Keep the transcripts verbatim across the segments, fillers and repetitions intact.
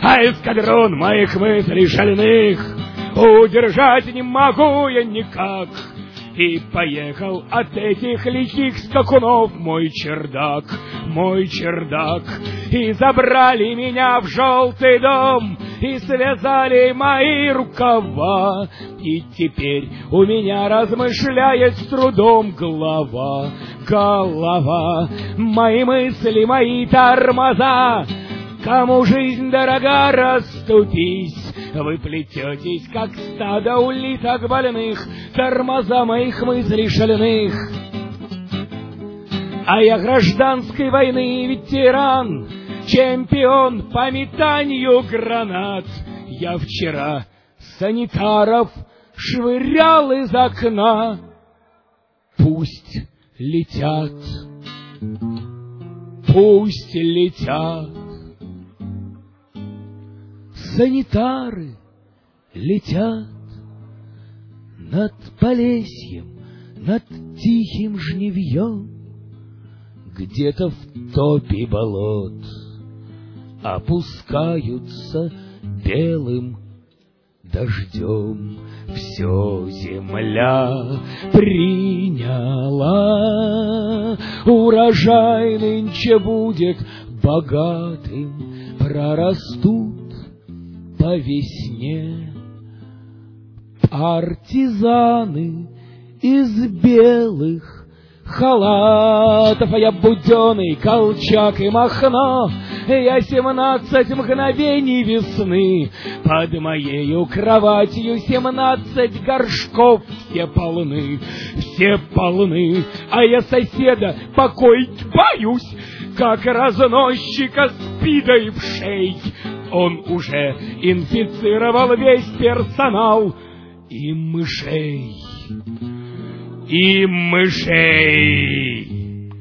А эскадрон моих мыслей шальных удержать не могу я никак. И поехал от этих лихих скакунов мой чердак, мой чердак. И забрали меня в желтый дом, и связали мои рукава. И теперь у меня размышляет с трудом голова, голова. Мои мысли, мои тормоза, кому жизнь дорога, расступись. Вы плететесь, как стадо улиток больных, тормоза моих мыслей шальных. А я гражданской войны ветеран, чемпион по метанию гранат. Я вчера санитаров швырял из окна. Пусть летят, пусть летят. Санитары летят над Полесьем, над тихим жнивьем. Где-то в топе болот опускаются белым дождем. Все земля приняла, урожай нынче будет богатым, прорастут по весне партизаны из белых халатов. А я буденный, Колчак и Махно, я семнадцать мгновений весны. Под моею кроватью семнадцать горшков, все полны, все полны. А я соседа покоить боюсь, как разносчика спидой в шей. Он уже инфицировал весь персонал и мышей, и мышей.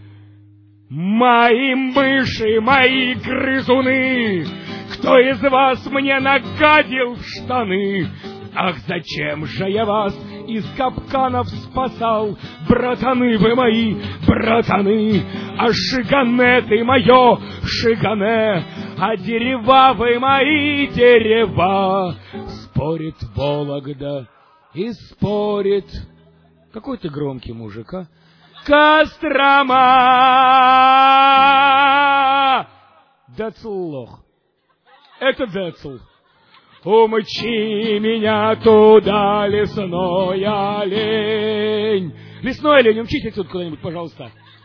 Мои мыши, мои грызуны, кто из вас мне нагадил в штаны? Ах, зачем же я вас из капканов спасал, братаны вы мои, братаны? А Шигане ты мое, Шигане, а дерева вы мои, дерева. Спорит Вологда и спорит... Какой ты громкий мужик, а? Кострома! Децл лох. Это Децл. Умчи меня туда, лесной олень. Лесной олень, умчите отсюда куда-нибудь, пожалуйста.